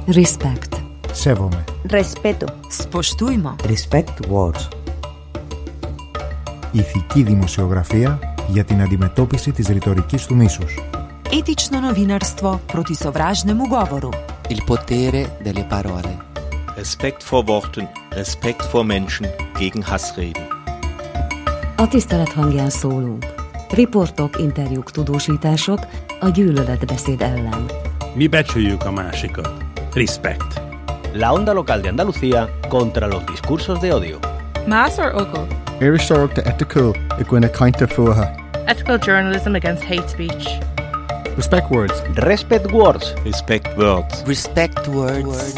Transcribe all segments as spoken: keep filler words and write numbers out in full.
Respect. Σέβομαι. Respeto. Spoštujmo. Respect words. Ηθική δημοσιογραφία για την αντιμετώπιση της ρητορικής του μίσους. Etično novinarstvo proti sovražnemu govoru. Il potere delle parole. Respekt vor Worten, Respekt vor Menschen gegen Hassreden. A tisztelet hangján szólunk. Riportok, interjúk, tudósítások a gyűlöletbeszéd ellen. Mi becsüljük a másikat. Respect. La onda local de Andalucía contra los discursos de odio. Más or ogle? Iristorg de ethical y gwine kainta fuha. Ethical journalism against hate speech. Respect words. Respect words. Respect words. Respect words.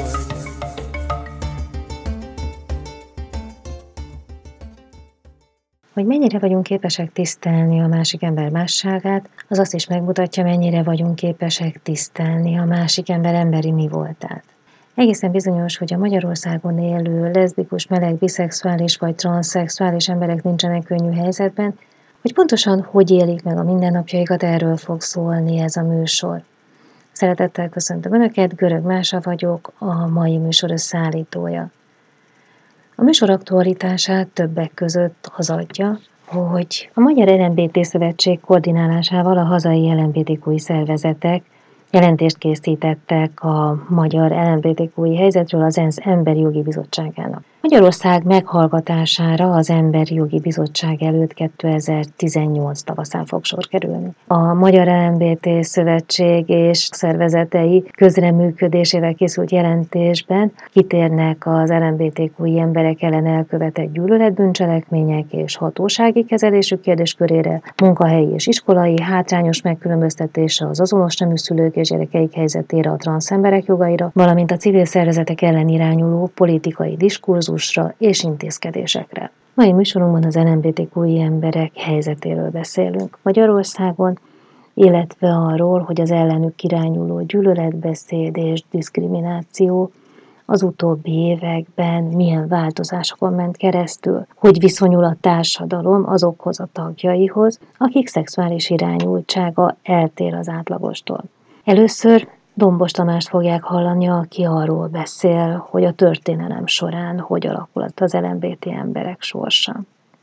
Hogy mennyire vagyunk képesek tisztelni a másik ember másságát, az azt is megmutatja, mennyire vagyunk képesek tisztelni a másik ember emberi mi voltát. Egészen bizonyos, hogy a Magyarországon élő leszbikus, meleg, biszexuális vagy transzexuális emberek nincsenek könnyű helyzetben, hogy pontosan hogy élik meg a mindennapjaikat, erről fog szólni ez a műsor. Szeretettel köszöntöm Önöket, Görög Mása vagyok, a mai műsor összeállítója. A műsor aktualitását többek között az adja, hogy a Magyar el em bé té Szövetség koordinálásával a hazai el em bé té kú-i szervezetek jelentést készítettek a magyar el em bé té kú-i helyzetről az ENSZ Emberi Jogi Bizottságának. Magyarország meghallgatására az Emberi Jogi Bizottság előtt kétezer-tizennyolc tavaszán fog sor kerülni. A Magyar el em bé té Szövetség és szervezetei közreműködésével készült jelentésben kitérnek az el em bé té kú-i emberek ellen elkövetett gyűlöletbűncselekmények és hatósági kezelésük kérdéskörére, munkahelyi és iskolai hátrányos megkülönböztetésre, az azonos nemű szülők és gyerekeik helyzetére, a transzemberek jogaira, valamint a civil szervezetek ellen irányuló politikai diskurzusra és intézkedésekre. Mai műsorunkban az el em bé té kú-i emberek helyzetéről beszélünk Magyarországon, illetve arról, hogy az ellenük irányuló gyűlöletbeszéd és diszkrimináció az utóbbi években milyen változásokon ment keresztül, hogy viszonyul a társadalom azokhoz a tagjaihoz, akik szexuális irányultsága eltér az átlagostól. Először Dombos Tamást fogják hallani, aki arról beszél, hogy a történelem során hogy alakult az el em bé té emberek sorsa.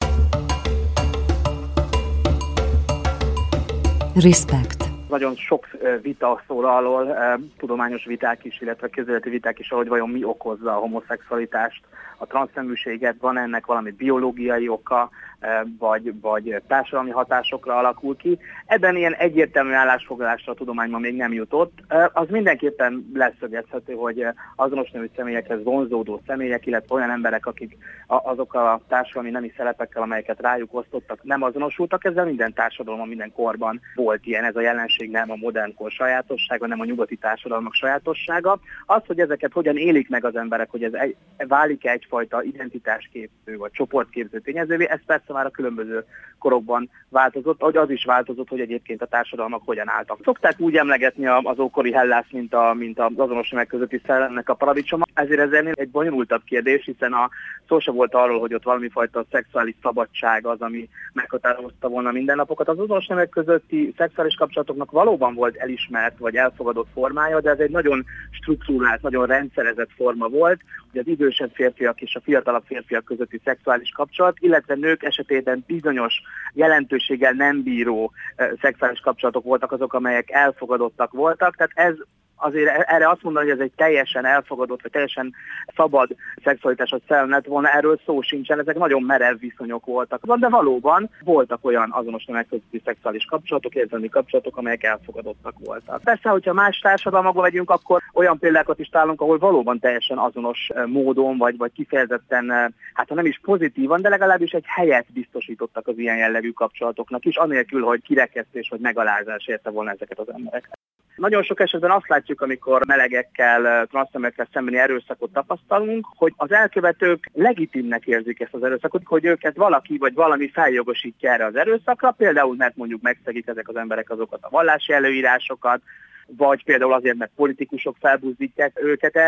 Respect. Nagyon sok vita szól arról, tudományos viták is, illetve közéleti viták is, hogy vajon mi okozza a homoszexualitást, a transzneműséget, van ennek valami biológiai oka, vagy, vagy társadalmi hatásokra alakul ki. Ebben ilyen egyértelmű állásfoglalásra a tudományban még nem jutott. Az mindenképpen leszögezhető, hogy azonos nemű személyekhez vonzódó személyek, illetve olyan emberek, akik azokkal a társadalmi nemi szerepekkel, amelyeket rájuk osztottak, nem azonosultak, ezzel minden társadalomban, minden korban volt ilyen. Ez a jelenség nem a modern kor sajátossága, nem a nyugati társadalmak sajátossága. Az, hogy ezeket hogyan élik meg az emberek, hogy ez egy, válik egyfajta identitásképző vagy csoportképző tényezővé, ez persze már a különböző korokban változott, ahogy az is változott, hogy egyébként a társadalmak hogyan álltak. Szokták úgy emlegetni az ókori Hellász, mint, a, mint az azonos nemek közötti szellemnek a paradicsoma. Ezért ez ennél egy bonyolultabb kérdés, hiszen a szó sem volt arról, hogy ott valami fajta szexuális szabadság az, ami meghatározta volna mindennapokat. Az azonos nemek közötti szexuális kapcsolatoknak valóban volt elismert vagy elfogadott formája, de ez egy nagyon struktúrált, nagyon rendszerezett forma volt, hogy az idősebb férfiak és a fiatalabb férfiak közötti szexuális kapcsolat, illetve nők esetében bizonyos jelentőséggel nem bíró uh, szexuális kapcsolatok voltak azok, amelyek elfogadottak voltak. Tehát ez azért erre azt mondani, hogy ez egy teljesen elfogadott, vagy teljesen szabad szexualitás, vagy szellem lett volna, erről szó sincsen, ezek nagyon merev viszonyok voltak. De valóban voltak olyan azonos nemek közötti szexuális kapcsolatok, érzelmi kapcsolatok, amelyek elfogadottak voltak. Persze, hogyha más társadalmakba megyünk, akkor olyan példákat is találunk, ahol valóban teljesen azonos módon, vagy, vagy kifejezetten, hát ha nem is pozitívan, de legalábbis egy helyet biztosítottak az ilyen jellegű kapcsolatoknak is, anélkül, hogy kirekesztés vagy megalázás érte volna ezeket az embereket. Nagyon sok esetben azt látjuk, amikor melegekkel, transznemekkel szembeni erőszakot tapasztalunk, hogy az elkövetők legitimnek érzik ezt az erőszakot, hogy őket valaki vagy valami feljogosítja erre az erőszakra, például mert mondjuk megszegik ezek az emberek azokat a vallási előírásokat, vagy például azért, mert politikusok felbuzdítják őket erre.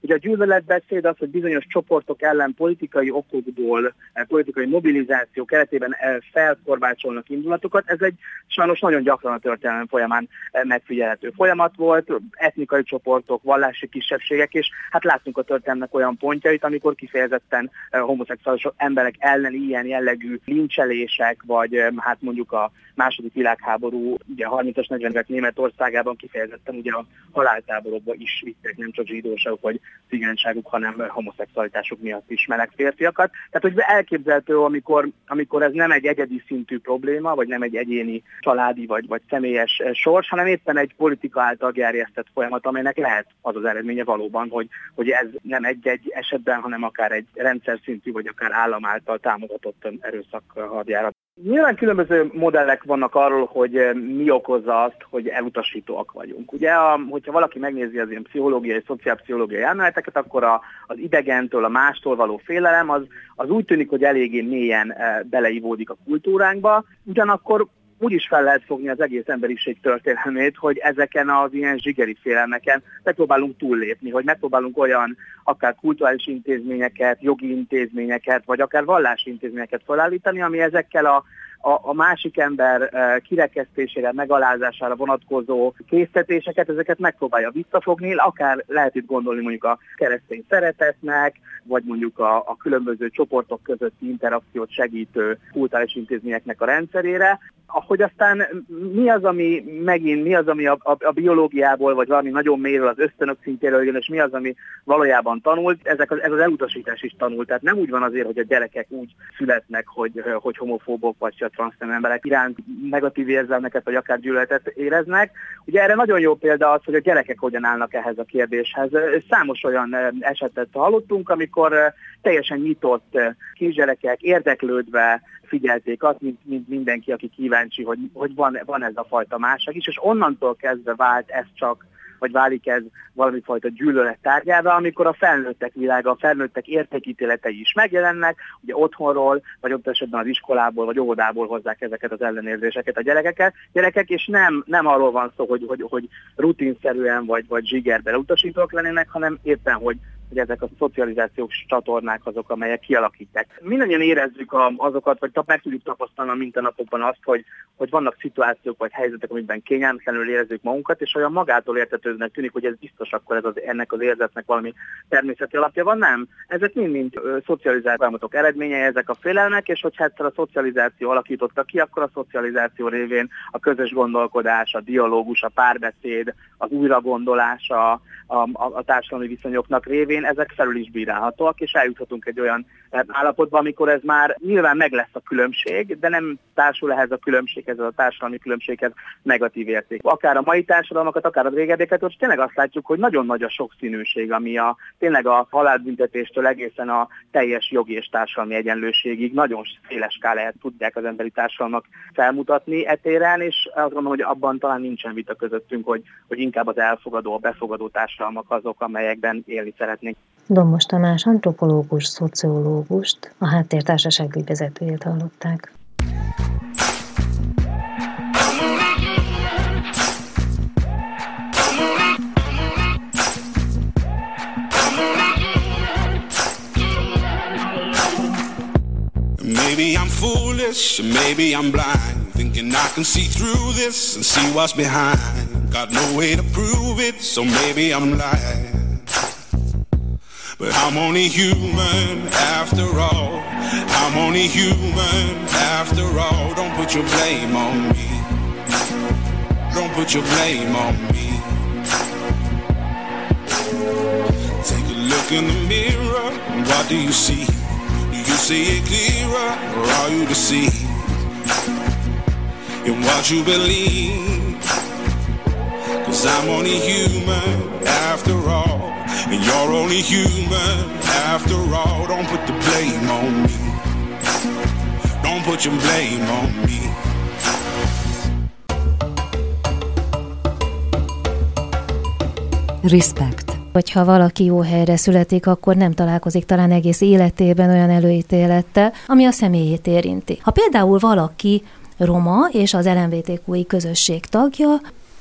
Ugye a gyűlöletbeszéd az, hogy bizonyos csoportok ellen politikai okokból, politikai mobilizáció keretében felkorbácsolnak indulatokat. Ez egy sajnos nagyon gyakran a történelem folyamán megfigyelhető folyamat volt, etnikai csoportok, vallási kisebbségek, és hát láttunk a történelemnek olyan pontjait, amikor kifejezetten homoszexuális emberek elleni ilyen jellegű lincselések, vagy hát mondjuk a második világháború, ugye a harmincas, negyvenes Németországában kifejezetten ugye a haláltáborokba is vittek nem csak zsidóságok vagy cigányságuk, hanem homoszexualitásuk miatt is meleg férfiakat. Tehát, hogy elképzelhető, amikor, amikor ez nem egy egyedi szintű probléma, vagy nem egy egyéni családi vagy, vagy személyes sors, hanem éppen egy politika által gerjesztett folyamat, amelynek lehet az az eredménye valóban, hogy, hogy ez nem egy-egy esetben, hanem akár egy rendszer szintű, vagy akár állam által támogatott erőszak hadjárat. Nyilván különböző modellek vannak arról, hogy mi okozza azt, hogy elutasítóak vagyunk. Ugye, a, hogyha valaki megnézi az ilyen pszichológiai, szociálpszichológiai elméleteket, akkor a, az idegentől, a mástól való félelem az, az úgy tűnik, hogy eléggé mélyen e, beleivódik a kultúránkba, ugyanakkor úgy is fel lehet fogni az egész emberiség történelmét, hogy ezeken az ilyen zsigeri félelmeken megpróbálunk túllépni, hogy megpróbálunk olyan akár kulturális intézményeket, jogi intézményeket, vagy akár vallási intézményeket felállítani, ami ezekkel a A, a másik ember kirekesztésére, megalázására vonatkozó késztetéseket, ezeket megpróbálja visszafogni, akár lehet itt gondolni mondjuk a keresztény szeretetnek, vagy mondjuk a, a különböző csoportok közötti interakciót segítő kulturális intézményeknek a rendszerére, ahogy aztán mi az, ami megint, mi az, ami a, a, a biológiából, vagy valami nagyon mélyről, az ösztönök szintéről jön, és mi az, ami valójában tanult, ezek az, ez az elutasítás is tanult. Tehát nem úgy van azért, hogy a gyerekek úgy születnek, hogy, hogy homofóbok, vagy a transznemű emberek iránt negatív érzelmeket, vagy akár gyűlöletet éreznek. Ugye erre nagyon jó példa az, hogy a gyerekek hogyan állnak ehhez a kérdéshez. Számos olyan esetet hallottunk, amikor teljesen nyitott kisgyerekek érdeklődve figyelték azt, mint, mint mindenki, aki kíváncsi, hogy, hogy van, van ez a fajta másság is, és onnantól kezdve vált ez csak, vagy válik ez valami fajta gyűlölet tárgyává, amikor a felnőttek világa, a felnőttek értékítéletei is megjelennek, ugye otthonról, vagy ott esetben az iskolából, vagy óvodából hozzák ezeket az ellenérzéseket a gyerekeket, gyerekek, és nem, nem arról van szó, hogy, hogy, hogy rutinszerűen, vagy, vagy zsigerben utasítók lennének, hanem éppen, hogy hogy ezek a szocializációs csatornák azok, amelyek kialakítják. Mindannyian érezzük a, azokat, vagy meg tudjuk tapasztalni a mindennapokban azt, hogy, hogy vannak szituációk vagy helyzetek, amikben kényelmetlenül érezzük magunkat, és olyan magától értetődőnek tűnik, hogy ez biztos akkor ez az, ennek az érzetnek valami természeti alapja van, nem? Ezek mind-mind szocializált folyamatok eredményei, ezek a félelmek, és hogyha egyszer a szocializáció alakította ki, akkor a szocializáció révén a közös gondolkodás, a dialógus, a párbeszéd, az újragondolása a, a, a társadalmi viszonyoknak révén ezek felül is bírálhatóak, és eljuthatunk egy olyan állapotba, amikor ez már nyilván meg lesz a különbség, de nem társul ehhez a különbséghez, a társadalmi különbséghez negatív érték. Akár a mai társadalmakat, akár a régebbieket, hogy tényleg azt látjuk, hogy nagyon nagy a sokszínűség, ami a, tényleg a halálbüntetéstől egészen a teljes jogi és társadalmi egyenlőségig nagyon széles skáláját tudják az emberi társadalmak felmutatni etéren, és azt gondolom, hogy abban talán nincsen vita közöttünk, hogy, hogy inkább az elfogadó, a befogadó társadalmak azok, amelyekben élni szeretnénk. Dombos Tamás antropológus, szociológust, a Háttértársaság ügyvezetőjét hallották. Maybe I'm foolish, maybe I'm blind, thinking I can see through this and see what's behind. Got no way to prove it, so maybe I'm lying. But I'm only human after all. I'm only human after all. Don't put your blame on me. Don't put your blame on me. Take a look in the mirror, and what do you see? Do you see it clearer, or are you deceived in what you believe? 'Cause I'm only human after all, and you're only human after all. Don't put the blame on me. Don't put your blame on me. Respect. Hogyha valaki jó helyre születik, akkor nem találkozik talán egész életében olyan előítélettel, ami a személyét érinti. Ha például valaki roma és az el em bé té kú i közösség tagja,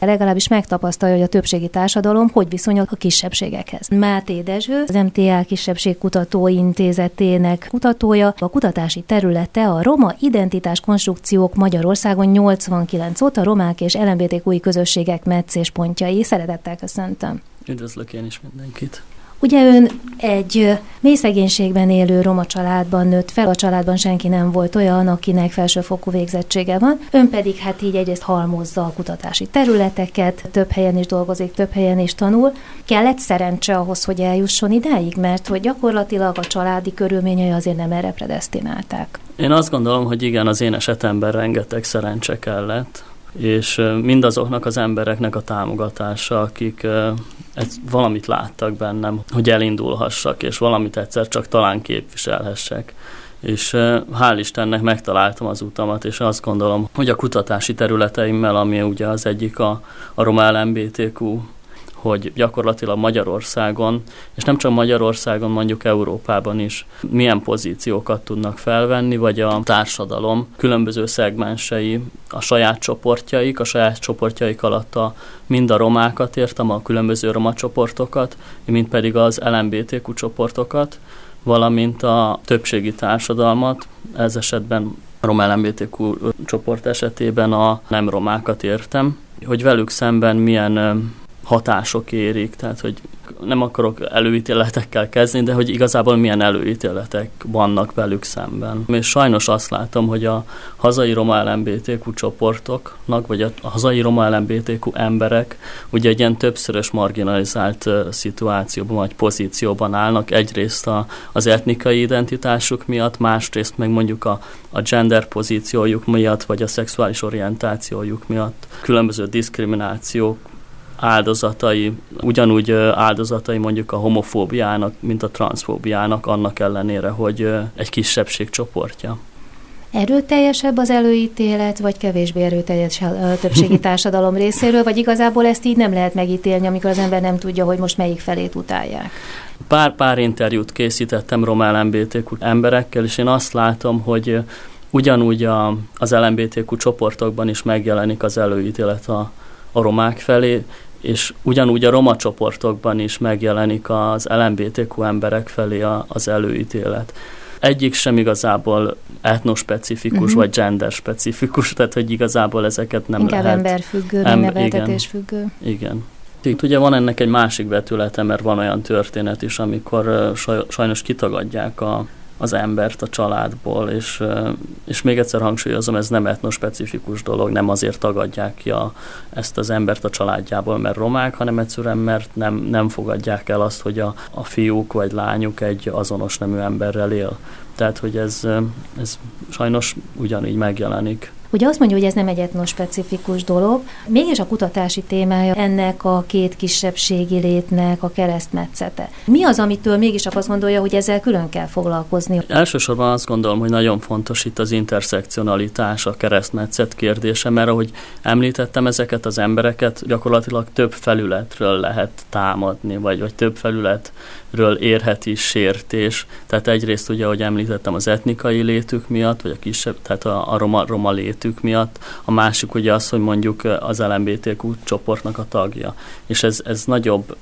legalábbis megtapasztalja, hogy a többségi társadalom hogy viszonyul a kisebbségekhez. Máté Dezső, az em té á Kisebbségkutató Intézetének kutatója, a kutatási területe a roma identitás konstrukciók Magyarországon nyolcvankilenc óta romák és el em bé té kú i közösségek meccéspontjai. Szeretettel köszöntöm. Üdvözlök én is mindenkit. Ugye ön egy mély szegénységben élő roma családban nőtt fel, a családban senki nem volt olyan, akinek felsőfokú végzettsége van, ön pedig hát így egyrészt halmozza a kutatási területeket, több helyen is dolgozik, több helyen is tanul. Kellett szerencse ahhoz, hogy eljusson idáig, mert hogy gyakorlatilag a családi körülményei azért nem erre predesztinálták. Én azt gondolom, hogy igen, az én esetemben rengeteg szerencse kellett, és mindazoknak az embereknek a támogatása, akik ezt valamit láttak bennem, hogy elindulhassak, és valamit egyszer csak talán képviselhessek. És hál' Istennek megtaláltam az utamat, és azt gondolom, hogy a kutatási területeimmel, ami ugye az egyik a, a roma el em bé té kú, hogy gyakorlatilag Magyarországon, és nem csak Magyarországon, mondjuk Európában is milyen pozíciókat tudnak felvenni, vagy a társadalom különböző szegmensei, a saját csoportjaik, a saját csoportjaik alatt a, mind a romákat értem, a különböző roma csoportokat, mint pedig az el em bé té kú csoportokat, valamint a többségi társadalmat, ez esetben a roma el em bé té kú csoport esetében a nem romákat értem, hogy velük szemben milyen hatások érik, tehát hogy nem akarok előítéletekkel kezdeni, de hogy igazából milyen előítéletek vannak velük szemben. És sajnos azt látom, hogy a hazai roma el em bé té kú csoportoknak, vagy a hazai roma el em bé té kú emberek ugye egy ilyen többszörös marginalizált szituációban vagy pozícióban állnak, egyrészt a, az etnikai identitásuk miatt, másrészt meg mondjuk a, a gender pozíciójuk miatt, vagy a szexuális orientációjuk miatt. Különböző diszkriminációk áldozatai, ugyanúgy áldozatai mondjuk a homofóbiának, mint a transzfóbiának, annak ellenére, hogy egy kisebbség csoportja. Erőteljesebb az előítélet, vagy kevésbé erőteljes a többségi társadalom részéről, vagy igazából ezt így nem lehet megítélni, amikor az ember nem tudja, hogy most melyik felét utálják? Pár-pár interjút készítettem roma el em bé té kú emberekkel, és én azt látom, hogy ugyanúgy a, az el em bé té kú csoportokban is megjelenik az előítélet a, a romák felé, és ugyanúgy a roma csoportokban is megjelenik az el em bé té kú emberek felé a, az előítélet. Egyik sem igazából etnospecifikus, uh-huh. vagy genderspecifikus, tehát hogy igazából ezeket nem Inkább lehet. Inkább emberfüggő, nem neveltetésfüggő. Igen. Itt ugye van ennek egy másik vetülete, mert van olyan történet is, amikor sajnos kitagadják a az embert a családból, és, és még egyszer hangsúlyozom, ez nem etnospecifikus dolog, nem azért tagadják ki a, ezt az embert a családjából, mert romák, hanem egyszerűen, mert nem, nem fogadják el azt, hogy a, a fiúk vagy lányuk egy azonos nemű emberrel él. Tehát, hogy ez, ez sajnos ugyanígy megjelenik. Ugye azt mondja, hogy ez nem egy etnospecifikus dolog, mégis a kutatási témája ennek a két kisebbségi létnek a keresztmetszete. Mi az, amitől mégis azt gondolja, hogy ezzel külön kell foglalkozni? Elsősorban azt gondolom, hogy nagyon fontos itt az interszekcionalitás, a keresztmetszet kérdése, mert ahogy említettem, ezeket az embereket gyakorlatilag több felületről lehet támadni, vagy, vagy több felületről érhet is sértés. Tehát egyrészt ugye, ahogy említettem, az etnikai létük miatt, vagy a kisebb, tehát a, a roma, roma létük miatt, a másik ugye az, hogy mondjuk az el em bé té kú csoportnak a tagja. És ez, ez nagyobb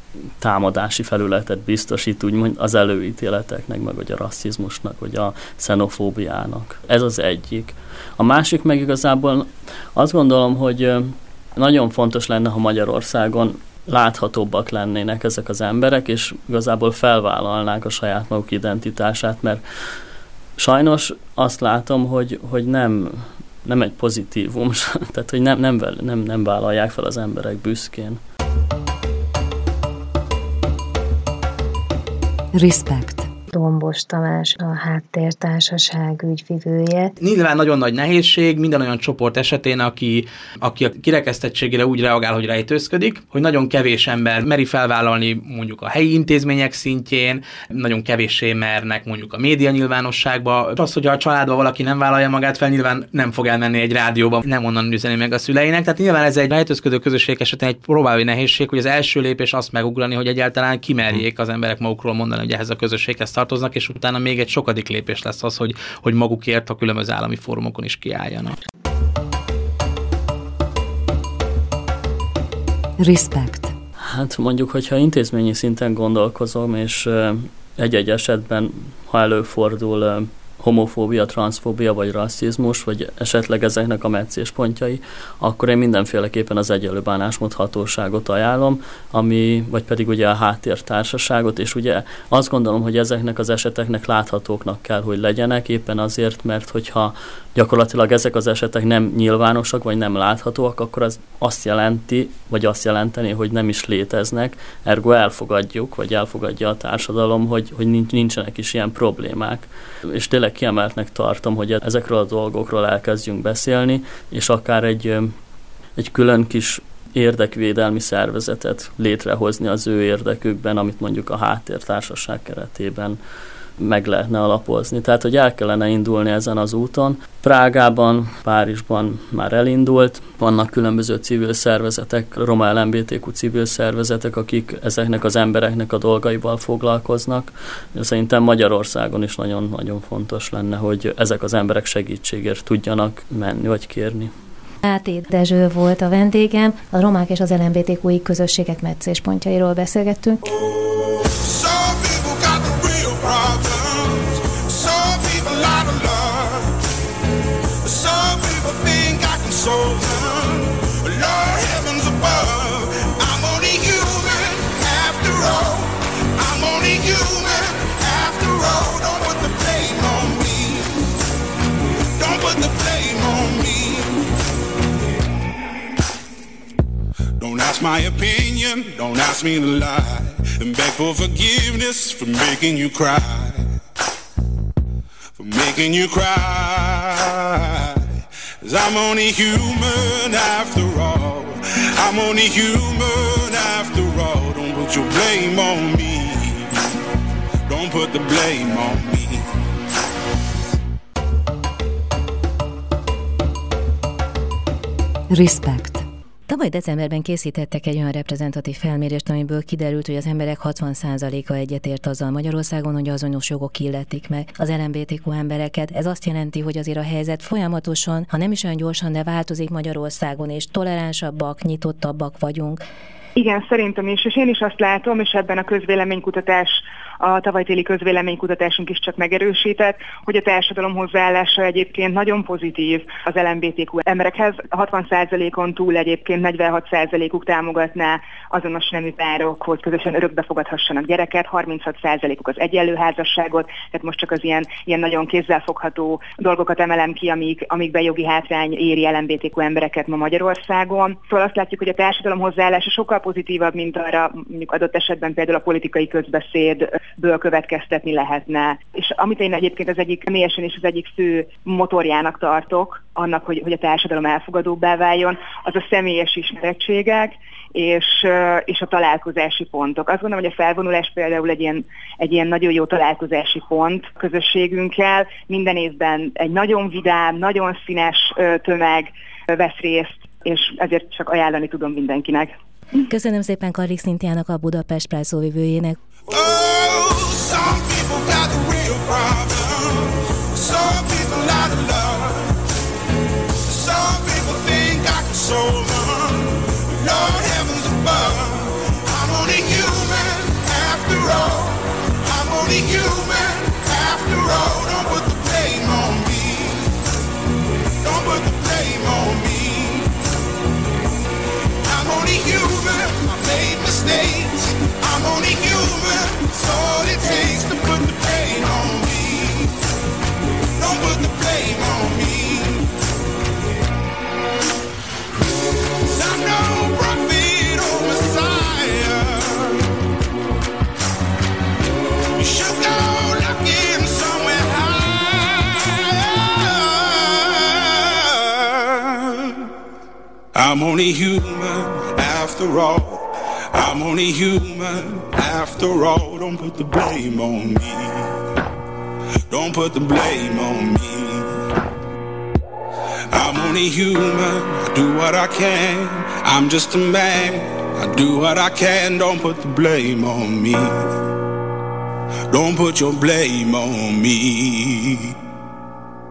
támadási felületet biztosít úgymond az előítéleteknek, meg vagy a rasszizmusnak, vagy a xenofóbiának. Ez az egyik. A másik meg igazából azt gondolom, hogy nagyon fontos lenne, ha Magyarországon láthatóbbak lennének ezek az emberek, és igazából felvállalnák a saját maguk identitását, mert sajnos azt látom, hogy, hogy nem, nem egy pozitívum, tehát hogy nem, nem, nem, nem vállalják fel az emberek büszkén. Respect. Dombos Tamás, a Háttértársaság ügyvivője. Nyilván nagyon nagy nehézség minden olyan csoport esetén, aki, aki a kirekesztettségére úgy reagál, hogy rejtőzködik, hogy nagyon kevés ember meri felvállalni mondjuk a helyi intézmények szintjén, nagyon kevéssé mernek mondjuk a média nyilvánosságba. Az, hogy a családban valaki nem vállalja magát fel, nyilván nem fog elmenni egy rádióba, nem onnan üzeni meg a szüleinek. Tehát nyilván ez egy rejtőzködő közösség esetén egy próbáló nehézség, hogy az első lépés azt megugrani, hogy egyáltalán kimerjék az emberek magukról mondani, hogy ehhez a közösséghez tartoznak, és utána még egy sokadik lépés lesz az, hogy, hogy magukért a különböző állami fórumokon is kiálljanak. Respect. Hát mondjuk, hogyha intézményi szinten gondolkozom, és egy-egy esetben, ha előfordul homofóbia, transzfóbia, vagy rasszizmus, vagy esetleg ezeknek a meccéspontjai, akkor én mindenféleképpen az egyenlő bánásmód hatóságot ajánlom, ami, vagy pedig ugye a háttértársaságot, és ugye azt gondolom, hogy ezeknek az eseteknek láthatóknak kell, hogy legyenek, éppen azért, mert hogyha gyakorlatilag ezek az esetek nem nyilvánosak, vagy nem láthatóak, akkor az azt jelenti, vagy azt jelenteni, hogy nem is léteznek, ergo elfogadjuk, vagy elfogadja a társadalom, hogy, hogy nincsenek is ilyen problémák. És tényleg kiemeltnek tartom, hogy ezekről a dolgokról elkezdjünk beszélni, és akár egy, egy külön kis érdekvédelmi szervezetet létrehozni az ő érdekükben, amit mondjuk a háttértársaság keretében meg lehetne alapozni. Tehát, hogy el kellene indulni ezen az úton. Prágában, Párizsban már elindult, vannak különböző civil szervezetek, roma el em bé té kú civil szervezetek, akik ezeknek az embereknek a dolgaival foglalkoznak. Szerintem Magyarországon is nagyon-nagyon fontos lenne, hogy ezek az emberek segítségért tudjanak menni vagy kérni. Máté Dezső volt a vendégem, a romák és az el em bé té kú-i közösségek meccéspontjairól beszélgettünk. Don't ask my opinion, don't ask me to lie, and beg for forgiveness for making you cry, for making you cry. 'Cause I'm only human after all, I'm only human after all. Don't put your blame on me, don't put the blame on me. Respect. Tavaly decemberben készítettek egy olyan reprezentatív felmérést, amiből kiderült, hogy az emberek hatvan százaléka egyetért azzal Magyarországon, hogy azonos jogok illetik meg az el em bé té kú embereket. Ez azt jelenti, hogy azért a helyzet folyamatosan, ha nem is olyan gyorsan, de változik Magyarországon, és toleránsabbak, nyitottabbak vagyunk. Igen, szerintem is, és én is azt látom, és ebben a közvéleménykutatás, a tavalytéli közvéleménykutatásunk is csak megerősített, hogy a társadalom hozzáállása egyébként nagyon pozitív az el em bé té kú emberekhez. A hatvan százalékon túl egyébként negyvenhat százalékuk támogatná azonos nemű párok, hogy közösen örökbe fogadhassanak gyereket, harminchat százalékuk az egyenlő házasságot, tehát most csak az ilyen, ilyen nagyon kézzelfogható dolgokat emelem ki, amik, amikben jogi hátrány éri el em bé té kú embereket ma Magyarországon. Szóval azt látjuk, hogy a társadalom hozzáállása sokkal pozitívabb, mint arra mondjuk adott esetben például a politikai közbeszédből következtetni lehetne. És amit én egyébként az egyik személyesen is az egyik fő motorjának tartok, annak, hogy, hogy a társadalom elfogadóbbá váljon, az a személyes ismerettségek és, és a találkozási pontok. Azt gondolom, hogy a felvonulás például egy ilyen, egy ilyen nagyon jó találkozási pont közösségünkkel. Minden évben egy nagyon vidám, nagyon színes tömeg vesz részt, és ezért csak ajánlani tudom mindenkinek. Köszönöm szépen Karlik Szintiának, a Budapest Pride szóvivőjének. Oh, some people got the real problem. Some people out of love. Some people think I can solve them. Lord heavens above. I'm only human after all. I'm only human after all. Don't put the blame on me. Don't put the blame on me. I'm only human, I made mistakes. I'm only human, it's all it takes to put the blame on me. Don't put the blame on me. 'Cause I'm no prophet or Messiah. You should go looking somewhere higher. I'm only human after all. I'm only human after all. Don't put the blame on me. Don't put the blame on me. I'm only human. I do what I can. I'm just a man. I do what I can. Don't put the blame on me. Don't put your blame on me.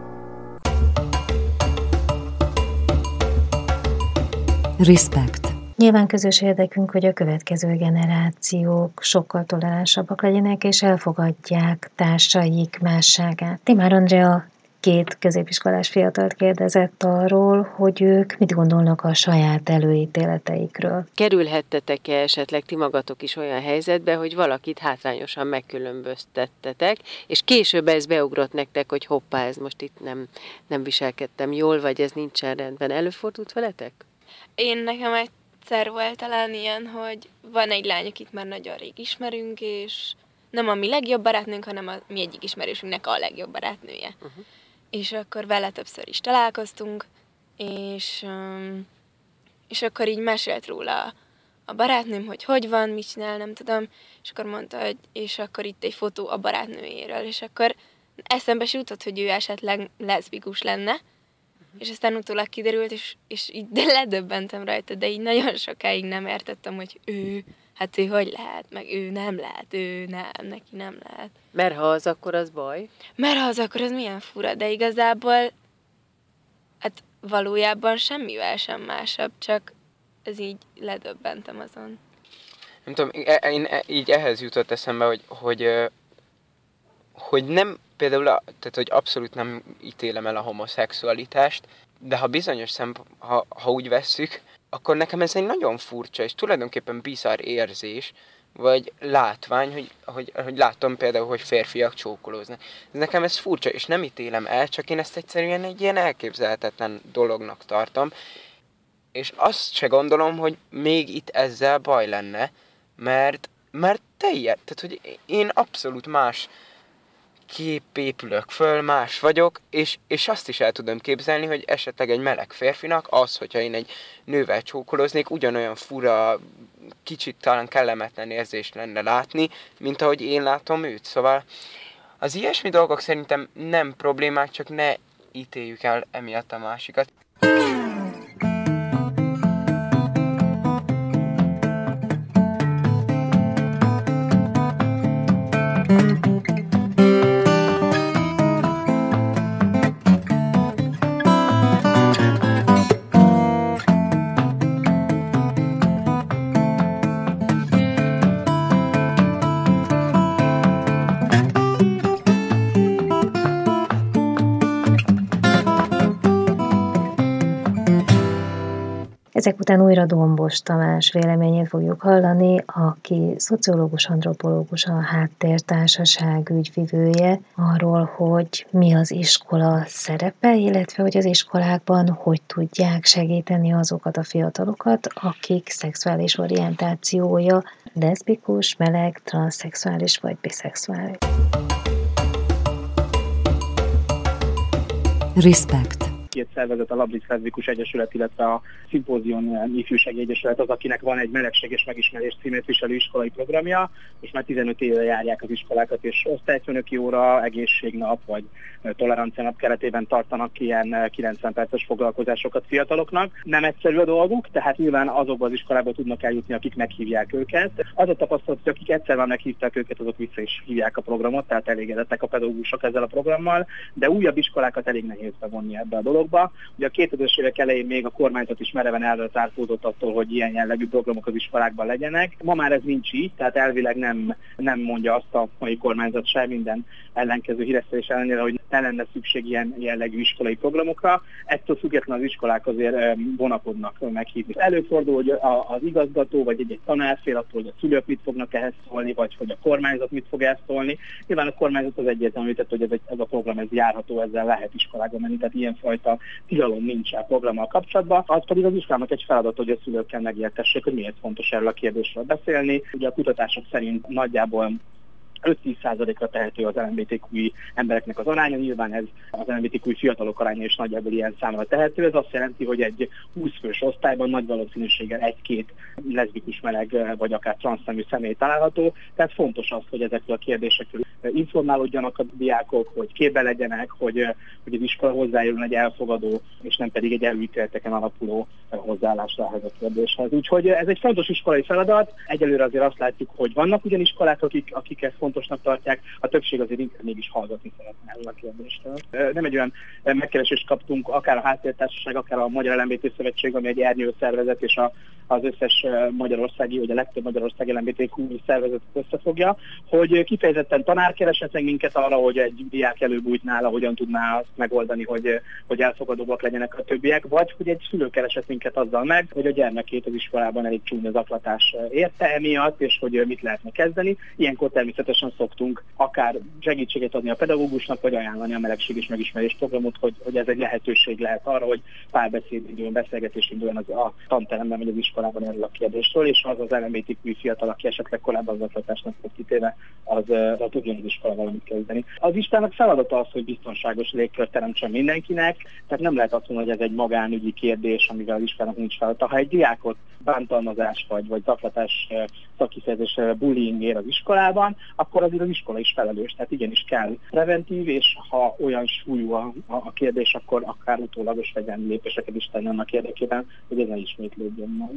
Respect. Nyilván közös érdekünk, hogy a következő generációk sokkal toleránsabbak legyenek, és elfogadják társaik másságát. Timár Andrea két középiskolás fiatalt kérdezett arról, hogy ők mit gondolnak a saját előítéleteikről. Kerülhettetek-e esetleg ti magatok is olyan helyzetbe, hogy valakit hátrányosan megkülönböztettetek, és később ez beugrott nektek, hogy hoppá, ez most itt nem, nem viselkedtem jól, vagy ez nincsen rendben. Előfordult veletek? Én nekem egyszer volt talán ilyen, hogy van egy lány, akit már nagyon rég ismerünk, és nem a mi legjobb barátnőnk, hanem a mi egyik ismerősünknek a legjobb barátnője. Uh-huh. És akkor vele többször is találkoztunk, és, és akkor így mesélt róla a barátnőm, hogy hogy van, mit csinál, nem tudom, és akkor mondta, hogy és akkor itt egy fotó a barátnőjéről, és akkor eszembe se jutott, hogy ő esetleg leszbikus lenne, uh-huh. és aztán utólag kiderült, és, és így de ledöbbentem rajta, de így nagyon sokáig nem értettem, hogy ő, hát ő hogy lehet, meg ő nem lehet, ő nem, neki nem lehet. Mert ha az, akkor az baj? Mert ha az, akkor az milyen fura, de igazából hát valójában semmivel sem másabb, csak ez így ledöbbentem azon. Nem tudom, én így ehhez jutott eszembe, hogy, hogy, hogy nem, például, tehát hogy abszolút nem ítélem el a homoszexualitást, de ha bizonyos szempont, ha, ha úgy vesszük, akkor nekem ez egy nagyon furcsa és tulajdonképpen bizarr érzés, vagy látvány, hogy, hogy, hogy látom például, hogy férfiak csókolóznak. Nekem ez furcsa, és nem ítélem el, csak én ezt egyszerűen egy ilyen elképzelhetetlen dolognak tartom, és azt se gondolom, hogy még itt ezzel baj lenne, mert, mert teljes, tehát hogy én abszolút más kép épülök föl, más vagyok, és, és azt is el tudom képzelni, hogy esetleg egy meleg férfinak az, hogyha én egy nővel csókoloznék, ugyanolyan fura, kicsit talán kellemetlen érzést lenne látni, mint ahogy én látom őt. Szóval az ilyesmi dolgok szerintem nem problémák, csak ne ítéljük el emiatt a másikat. Ezek után újra Dombos Tamás véleményét fogjuk hallani, aki szociológus, antropológus, a Háttértársaság ügyvivője, arról, hogy mi az iskola szerepe, illetve hogy az iskolákban hogy tudják segíteni azokat a fiatalokat, akik szexuális orientációja leszbikus, meleg, transzszexuális vagy biszexuális. Respect. Két szervezet, a Labris Leszbikus Egyesület, illetve a Szimpózion Ifjúsági Egyesület az, akinek van egy Melegséges és Megismerés címét viselő iskolai programja. Most már tizenöt éve járják az iskolákat, és osztályfőnöki óra, egészségnap vagy tolerancianap keretében tartanak ilyen kilencven perces foglalkozásokat fiataloknak. Nem egyszerű a dolguk, tehát nyilván azokban az iskolába tudnak eljutni, akik meghívják őket. Az a tapasztalat, hogy akik egyszer már meghívták őket, azok vissza is hívják a programot, tehát elégedettek a pedagógusok ezzel a programmal, de újabb iskolákat elég nehéz bevonni ebbe a dologba. Ugye a kétezres évek elején még a kormányzat is mereven eltártódott attól, hogy ilyen jellegű programok az iskolákban legyenek. Ma már ez nincs így, tehát elvileg nem, nem mondja azt a mai kormányzat sem minden ellenkező híresztelés ellenére, hogy ne lenne szükség ilyen jellegű iskolai programokra. Ettől függetlenül az iskolák azért vonakodnak meghívni. Előfordul, hogy az igazgató vagy egy, egy tanárfél attól, hogy a szülők mit fognak ehhez szólni, vagy hogy a kormányzat mit fog ezt szólni. Nyilván a kormányzat az egyértelmű, hogy ez, egy, ez a program ez járható, ezzel lehet iskolába menni, tehát ilyenfajta tilalom nincs a programmal kapcsolatban. Az pedig az iskolának egy feladat, hogy a szülőkkel megértessék, hogy miért fontos erről a kérdésről beszélni. Ugye a kutatások szerint nagyjából öt-tíz százalékra tehető az el em bé té kú embereknek az aránya, nyilván ez az el em bé té kú fiatalok aránya is nagyjából ilyen számra tehető. Ez azt jelenti, hogy egy húsz fős osztályban nagy valószínűséggel egy-két leszbikus, meleg vagy akár transznemű személy található. Tehát fontos az, hogy ezekről a kérdésekről informálódjanak a diákok, hogy képbe legyenek, hogy, hogy az iskola hozzájáruljon egy elfogadó, és nem pedig egy előítéleteken alapuló hozzáállásra ehhez a kérdéshez. Úgyhogy ez egy fontos iskolai feladat. Egyelőre azért azt látjuk, hogy vannak ugyan iskolák, akik, akik ezt fontosnak tartják, a többség azért inkább mégis hallgatni szeretne erről a kérdéstől. Nem egy olyan megkeresést kaptunk, akár a Háttértársaság, akár a Magyar el em bé té Szövetség, ami egy ernyő szervezet, és a, az összes magyarországi, vagy a legtöbb magyarországi el em bé té kú szervezetet összefogja, hogy kifejezetten tanár keresett meg minket arra, hogy egy diák előbújt nála, hogyan tudná azt megoldani, hogy, hogy elfogadóbbak legyenek a többiek, vagy hogy egy szülő keresett minket azzal meg, hogy a gyermekét az iskolában elég csúnya zaklatás érte emiatt, és hogy mit lehetne kezdeni. Ilyenkor természetesen szoktunk akár segítséget adni a pedagógusnak, vagy ajánlani a melegség és megismerés programot, hogy, hogy ez egy lehetőség lehet arra, hogy párbeszéd induljon, beszélgetés induljon az a tanteremben, vagy az iskolában erről a kérdésről, és az az el em bé té kú fiatal, aki esetleg korábban zaklatásnak volt kitéve, az, az tudjon az iskola valamit kezdeni. Az Istennek feladata az, hogy biztonságos légkört teremtsen mindenkinek, tehát nem lehet azt mondani, hogy ez egy magánügyi kérdés, amivel az Istennek nincs feladata. Ha egy diákot bántalmazás vagy, vagy zaklatás szakifejezésre bullying ér az iskolában, akkor azért az iskola is felelős. Tehát igenis kell preventív, és ha olyan súlyú a, a, a kérdés, akkor akár utólagos fegyelmi lépéseket is tenni annak érdekében, hogy ez ne ismétlődjön majd.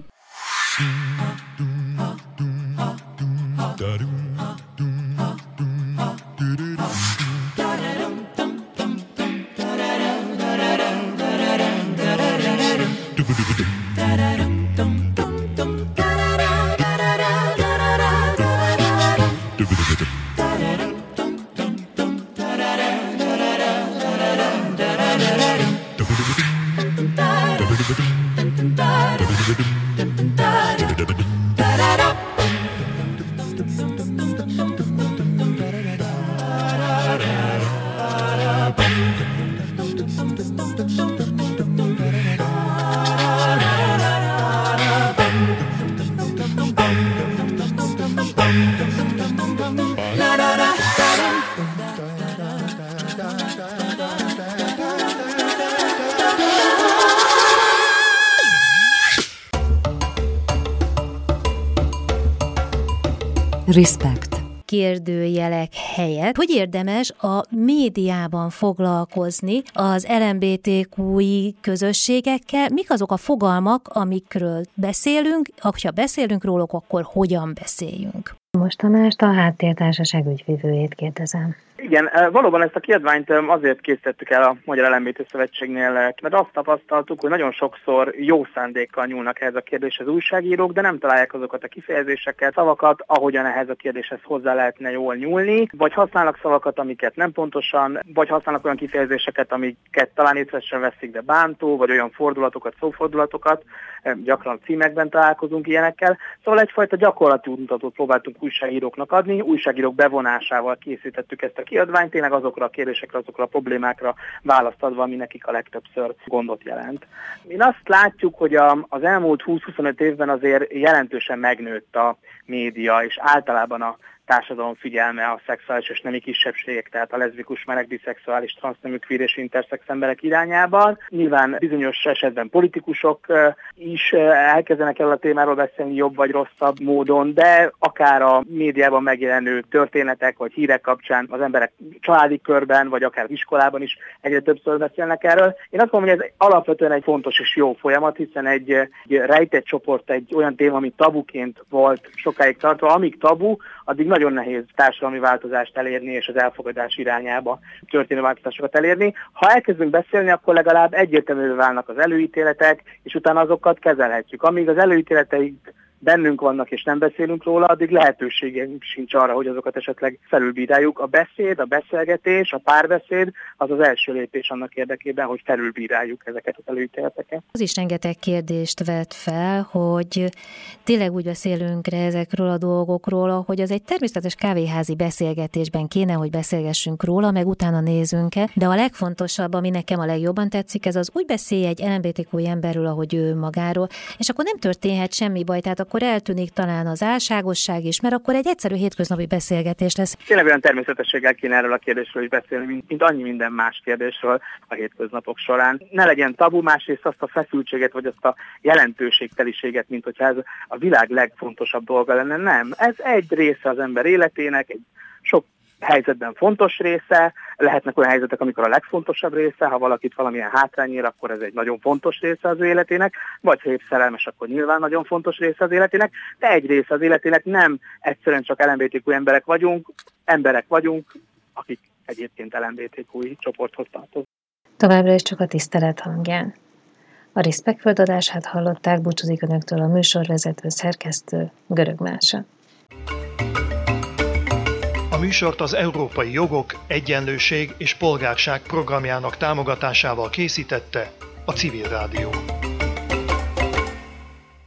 Respect. Kérdőjelek helyett, hogy érdemes a médiában foglalkozni az el em bé té kú-i közösségekkel, mik azok a fogalmak, amikről beszélünk, ha beszélünk róluk, akkor hogyan beszéljünk? Most Tamást, a Háttértársaság ügyvivőjét kérdezem. Igen, valóban ezt a kiadványt azért készítettük el a Magyar el em bé té Szövetségnél, mert azt tapasztaltuk, hogy nagyon sokszor jó szándékkal nyúlnak ehhez a kérdéshez újságírók, de nem találják azokat a kifejezéseket, szavakat, ahogyan ehhez a kérdéshez hozzá lehetne jól nyúlni, vagy használnak szavakat, amiket nem pontosan, vagy használnak olyan kifejezéseket, amiket talán észre sem veszik, de bántó, vagy olyan fordulatokat, szófordulatokat, gyakran címekben találkozunk ilyenekkel. Szóval egyfajta gyakorlati útmutatót próbáltunk újságíróknak adni, újságírók bevonásával készítettük ezt a kiadványt, tényleg azokra a kérdésekre, azokra a problémákra választ adva, ami nekik a legtöbbször gondot jelent. Mi azt látjuk, hogy a, az elmúlt húsz-huszonöt évben azért jelentősen megnőtt a média, és általában a társadalom figyelme a szexuális és nemi kisebbségek, tehát a leszbikus, meleg, biszexuális, transznemű, queer és interszex emberek irányában. Nyilván bizonyos esetben politikusok is elkezdenek el a témáról beszélni jobb vagy rosszabb módon, de akár a médiában megjelenő történetek vagy hírek kapcsán az emberek családi körben, vagy akár iskolában is egyre többször beszélnek erről. Én azt mondom, hogy ez alapvetően egy fontos és jó folyamat, hiszen egy, egy rejtett csoport, egy olyan téma, ami tabuként volt sokáig tartva, amíg tabu, addig nagyon nehéz társadalmi változást elérni, és az elfogadás irányába történő változásokat elérni. Ha elkezdünk beszélni, akkor legalább egyértelművé válnak az előítéletek, és utána azokat kezelhetjük. Amíg az előítéleteik bennünk vannak, és nem beszélünk róla, addig lehetőségünk sincs arra, hogy azokat esetleg felülbíráljuk. A beszéd, a beszélgetés, a párbeszéd az az első lépés annak érdekében, hogy felülbíráljuk ezeket az előítéleteket. Az is rengeteg kérdést vet fel, hogy tényleg úgy beszélünk ezekről a dolgokról, hogy az egy természetes kávéházi beszélgetésben kéne, hogy beszélgessünk róla, meg utána nézzünk-e, de a legfontosabb, ami nekem a legjobban tetszik, ez az úgy beszélj egy el em bé té kú emberről, ahogy ő magáról, és akkor nem történhet semmi baj, tehát akkor eltűnik talán az álságosság is, mert akkor egy egyszerű hétköznapi beszélgetés lesz. Tényleg olyan természetességgel kéne erről a kérdésről is beszélni, mint, mint annyi minden más kérdésről a hétköznapok során. Ne legyen tabu, másrészt azt a feszültséget, vagy azt a jelentőségteliséget, mint hogyha ez a világ legfontosabb dolga lenne. Nem. Ez egy része az ember életének, egy sok helyzetben fontos része, lehetnek olyan helyzetek, amikor a legfontosabb része, ha valakit valamilyen hátrány ér, akkor ez egy nagyon fontos része az ő életének, vagy ha épp szerelmes, akkor nyilván nagyon fontos része az életének, de egy része az életének nem egyszerűen csak el em bé té kú emberek vagyunk, emberek vagyunk, akik egyébként el em bé té kú csoporthoz tartoznak. Továbbra is csak a tisztelet hangján. A Respect földadását hallották, búcsúzik önöktől a műsorvezető szerkesztő Görög Mása. A műsort az Európai Jogok, Egyenlőség és Polgárság programjának támogatásával készítette a Civil Rádió.